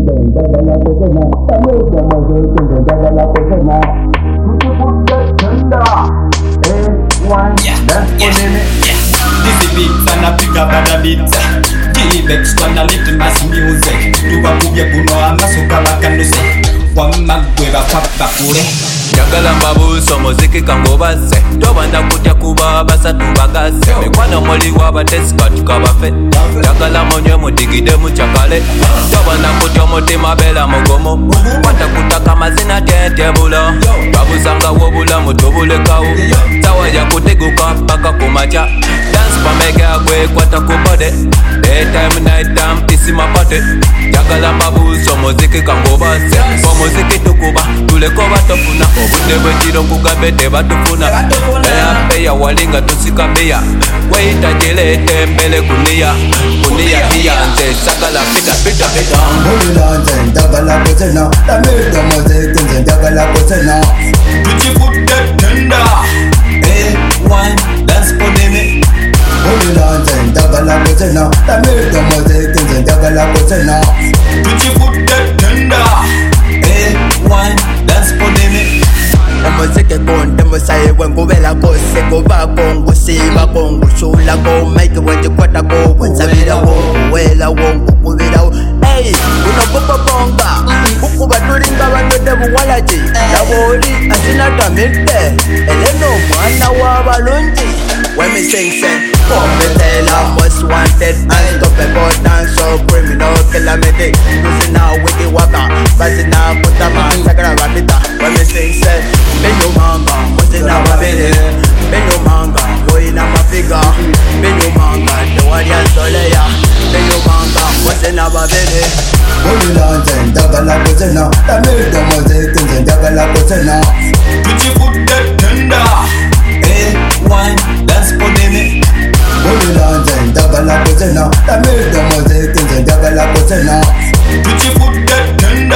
T-Bex gonna little mass music. Tuba kubye kuno amasuka bakanuse. Wamagwe bapapa kule. Njagala mbabuusa omuziki kangobase tobanda kutya kuba basatu bagase mikwano muli w'abatesika tukabafe njagala munywe mudigide mukyakale tobanda kutya omutima beera mugomo kwata kutaka amazina tentebulo babuzangawo obulamu tubulekawo sawa yakuteguka paka kumakya dance pamega gwe kwata ku bode daytime nighttime isimapate njagala mbabuusa omuziki kangobase omuziki tukuba tuleko batofuna obudde bwekiro nkugambe tebatufuna nayampeya walinga tusika beya weyita gireete mbele kuniya hiya nze sagala pita mpulira nze njagala kuzina tamidde omuziki nze njagala kuzina tukivudde tenda one dance ponene mpulira nze njagala kuzina tamidde omuziki nze njagala kuzina tukivudde tenda one dance ponene omuziki gundi musayi gwenkubirako sikubako ngusiibako ngusuulako maiki wendikwatako wensabirawo nguweerawo ngukubirawo guno gukobonga gukuba tulinga banywedde buwalagi nabooli asinatamidde eleno omwana w'abalungi wemisinse Competela, most wanted, unstoppable, dance so criminal, killer medic. Losing now with the waka, passing now, put a man, sakara rapita. When me sing, say, Benyo manga, what's in our belly? Benyo manga, boy in my figure. Benyo manga, the warrior soleya. Benyo manga, what's in our belly? mpulira nze njagala kuzina tamidde omuziki nze njagala kuzina tukivudde tenda one dance ponene mpulira nze njagala kuzina tamidde omuziki nze njagala kuzina tukivudde tenda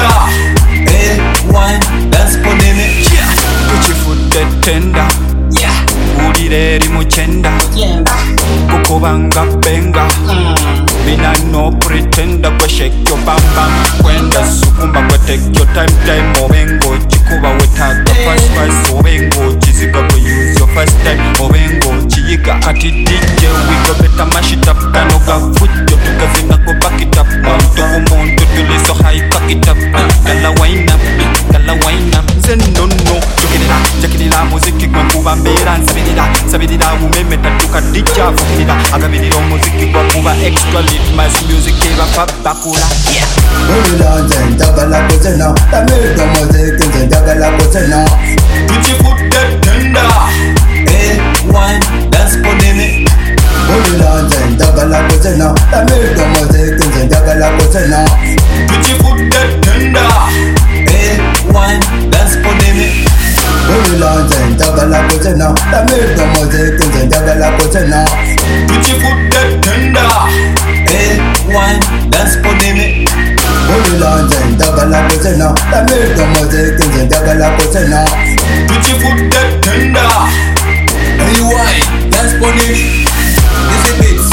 one dance ponene tukivudde tenda wulira eri mukyenda kukubanga benga mina no pretenda kwe shake your bam bam kwenda sukumba kwe take your time obengo chikuba wetaga first obengo chiziga kwe use your first time obengo chiyiga kati DJ we go better mash it up kano ga fujo tukazina go back it up tukumuntu tuliso high cock it up gala wine up no chekirira muziki gwe kuba mbera nsabirira umeme tatuka dija fukirira agabirira omuziki gwa kuba extra lit mass music eba babakula mpulira nze njagala kuzina tamidde omuziki nze njagala kuzina tukivudde tenda one dance ponene mpulira nze njagala kuzina tamidde omuziki nze njagala kuzina tukivudde tenda one dance ponene mpulira nze njagala kuzina tamidde omuziki nze njagala kuzina tukivudde tenda one dance ponene mpulira nze njagala kuzina tamidde omuziki nze njagala kuzina tukivudde tenda rewind dance ponene this is it